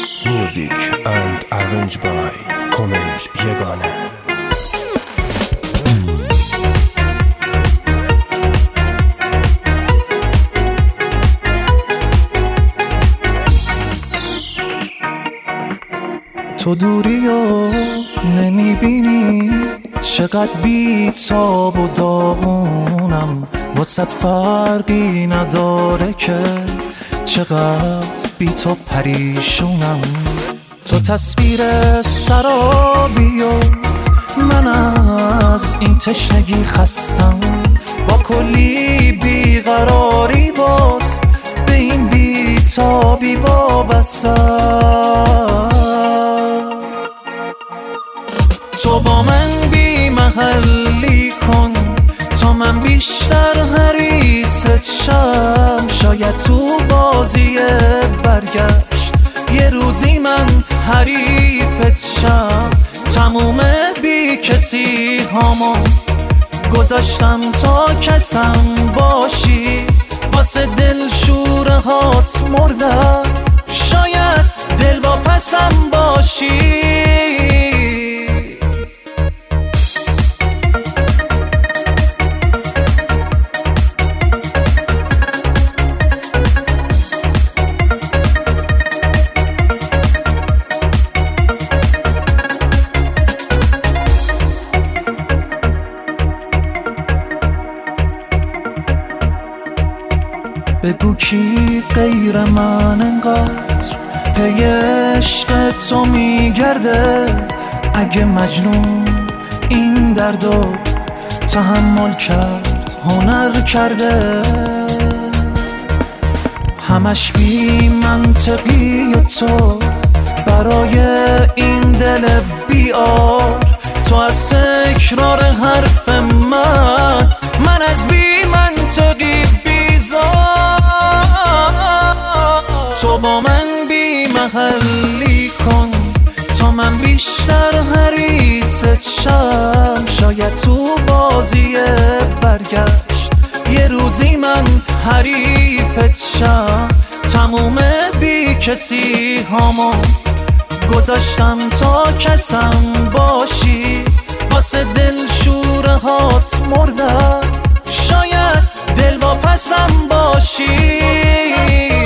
Music and arranged by کمیل یگانه. تو دوری و نمیبینی چقدر بی‌تاب و داغونم، واسط فرقی نداره که چقدر بی تو پریشونم. تو تصویر سرابی و من از این تشنگی خستم، با کلی بیقراری باز به این بی‌تابی وابستم. تو با من بی محلی کن تا من بیشتر حریصت شم، شاید تو بازی برگشت یه روزی من حریفت شم. تموم بی کسی هامو گذاشتم تا کسم باشی، واسه دل شوره هات مردم، شاید دل با پسم باشی. بگو کی غیر من انقدر پی عشق تو میگرده، اگه مجنون این دردو تحمل کرد هنر کرده. همش بی منطقی تو برای این دل بیار، تو از تکرار حرف من از بی منطقی تو با من بی محلی کن تا من بیشتر حریصت شم، شاید تو بازی برگشت یه روزی من حریفت شم. تموم بی کسی هامو گذاشتم تا کسم باشی، واسه دل شوره هات مردم، شاید دل با پسم باشی.